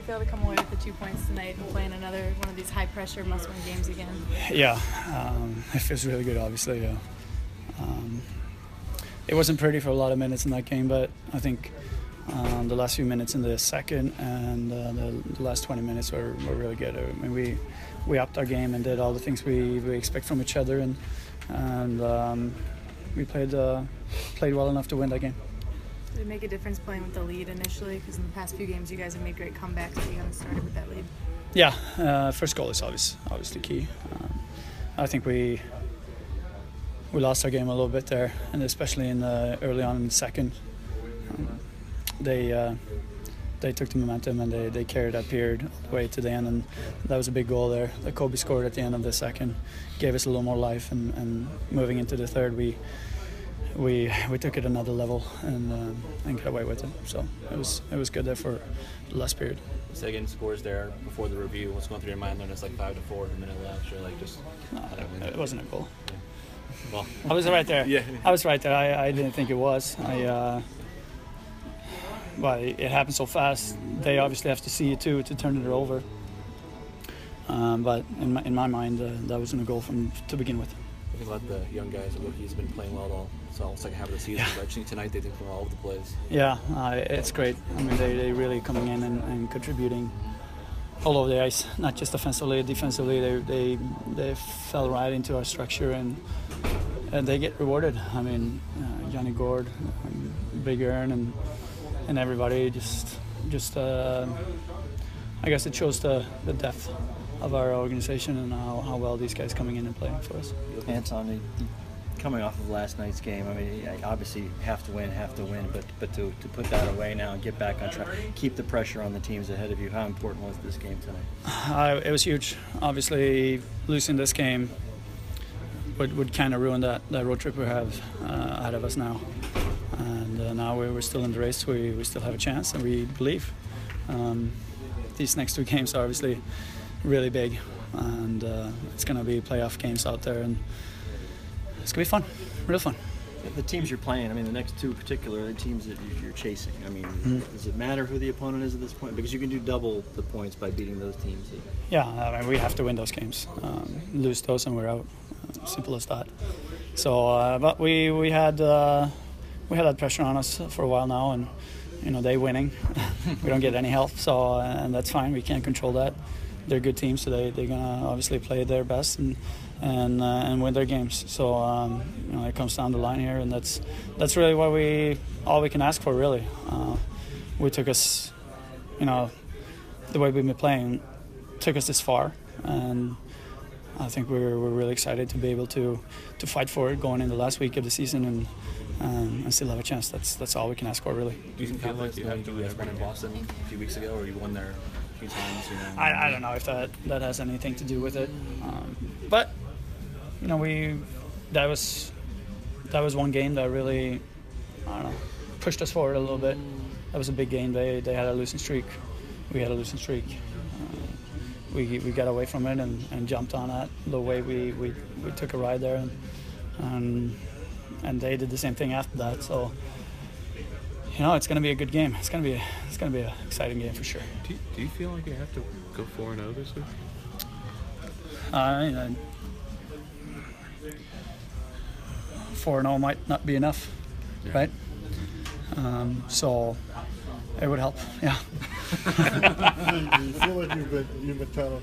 feel to come away with the 2 points tonight and play in another one of these high-pressure, must-win games again? Yeah, it feels really good, obviously. It wasn't pretty for a lot of minutes in that game, but I think the last few minutes in the second and the last 20 minutes were really good. I mean, we upped our game and did all the things we expect from each other, and we played well enough to win that game. Did it make a difference playing with the lead initially? Because in the past few games, you guys have made great comebacks, but you haven't started with that lead. Yeah, first goal is obviously key. I think we lost our game a little bit there, and especially early on in the second. They took the momentum and they carried that period all the way to the end, and that was a big goal there that Kobe scored at the end of the second, gave us a little more life, and moving into the third we took it another level and got away with it. So it was good there for the last period. Seguin scores there before the review. What's going through your mind when it's like 5-4, a minute left? You're like just. No, it wasn't a goal. Yeah. Well, I was right there. Yeah. I was right there. I didn't think it was. Well, it happened so fast. They obviously have to see it too to turn it over. But in my mind, that wasn't a goal to begin with. I think about the young guys, the rookies, have been playing well all. It's almost like half of the season. Yeah. But actually tonight they did all of the plays. Yeah, it's great. I mean, they really coming in and contributing all over the ice, not just offensively, defensively. They fell right into our structure and they get rewarded. I mean, Johnny Gord, Big Ern, and everybody just I guess it shows the depth of our organization and how well these guys coming in and playing for us. Anton, coming off of last night's game, I mean, obviously have to win, but to put that away now and get back on track, keep the pressure on the teams ahead of you. How important was this game tonight? It was huge. Obviously, losing this game would kind of ruin that road trip we have ahead of us now. And now we're still in the race. We still have a chance, and we believe. These next two games are obviously really big, and it's going to be playoff games out there, and it's going to be fun, real fun. The teams you're playing, I mean, the next two particular teams that you're chasing, I mean, does it matter who the opponent is at this point? Because you can do double the points by beating those teams. Yeah, I mean, we have to win those games. Lose those and we're out. Simple as that. So, but we had that pressure on us for a while now, and they winning. We don't get any help, so and that's fine. We can't control that. They're good teams, so they're gonna obviously play their best and win their games. So it comes down the line here, and that's really what all we can ask for, really. We took us, the way we've been playing, took us this far, and I think we're really excited to be able to fight for it going in the last week of the season and still have a chance. That's all we can ask for, really. Do you feel like you have to win in Boston a few weeks ago, or you won there a few times? I don't know if that has anything to do with it, but that was one game that really pushed us forward a little bit. That was a big game. They had a losing streak. We had a losing streak. We got away from it and jumped on that the way we took a ride there, and they did the same thing after that. So it's going to be a good game. It's going to be an exciting game for sure. Do you feel like you have to go 4-0 this week? 4-0 might not be enough, yeah. Right? So it would help. Yeah. Do you feel like you've been trying to